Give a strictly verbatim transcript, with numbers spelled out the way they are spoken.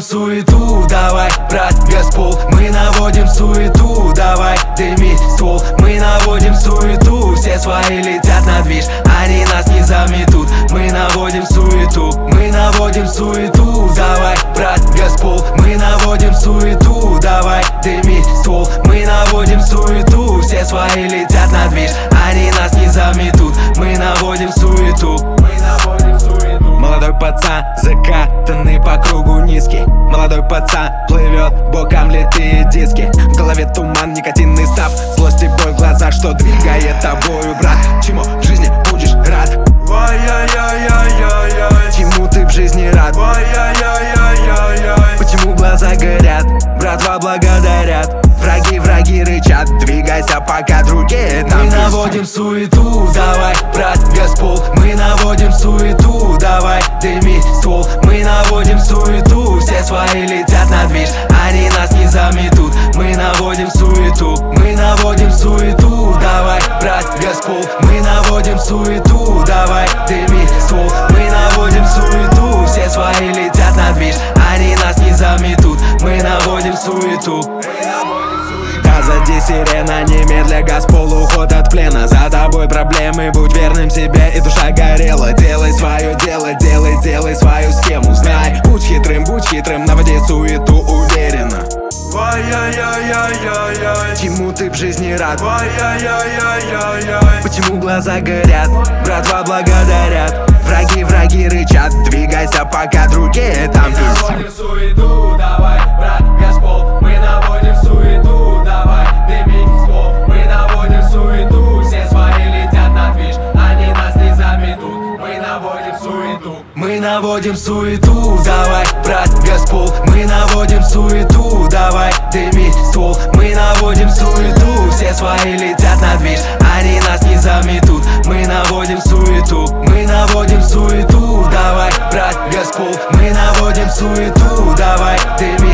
суету, давай, брат, Газпол. Мы наводим суету, давай, дыми ствол. Мы наводим суету, все свои летят на движ, они нас не заметут. Мы наводим суету, мы наводим суету, давай, брат, Газпол. Мы наводим суету, давай, дыми ствол. Мы наводим суету, все свои летят на движ, они нас не заметут. Мы наводим суету, мы наводим суету. Молодой пацан, закатанный по кругу низкий. Молодой пацан плывет, боком литые диски. В голове туман, никотинный став, злость и боль в глазах, что двигает тобою, брат. Чему в жизни будешь рад? Ай-яй-яй-яй-яй. Чему ты в жизни рад? Ай-яй-яй-яй-яй. Почему глаза горят? Братва благодарят. Враги, враги рычат, двигайся, пока другие там. Мы наводим суету, давай, брат, Газпол. Мы наводим суету, давай, дыми ствол. Мы наводим суету, все свои летят на движ, они нас не заметут. Мы наводим суету, мы наводим суету, давай, брат, Газпол. Мы наводим суету, давай, дыми ствол. Мы наводим суету, все свои летят на движ, они нас не заметут. Мы наводим суету. Позади сирена, немедля Газпол, уход от плена. За тобой проблемы, будь верным себе, и душа горела. Делай свое дело, делай, делай свою схему. Знай, будь хитрым, будь хитрым, наводи суету уверенно. Ай-яй-яй-яй-яй. Чему ты в жизни рад? Ай-яй-яй-яй-яй. Почему глаза горят? Братва благодарят. Враги, враги рычат, двигайся, пока другие там. Мы наводим суету, давай, брат, Газпол. Мы наводим суету, давай, дыми ствол. Мы наводим суету, все свои летят на движ, они нас не заметут. Мы наводим суету, мы наводим суету, давай, брат, Газпол. Мы наводим суету, давай, дыми ствол. Мы наводим суету, все свои летят на движ, они нас не заметут. Мы наводим суету, мы наводим суету, давай, брат, Газпол. Мы наводим суету, давай, дыми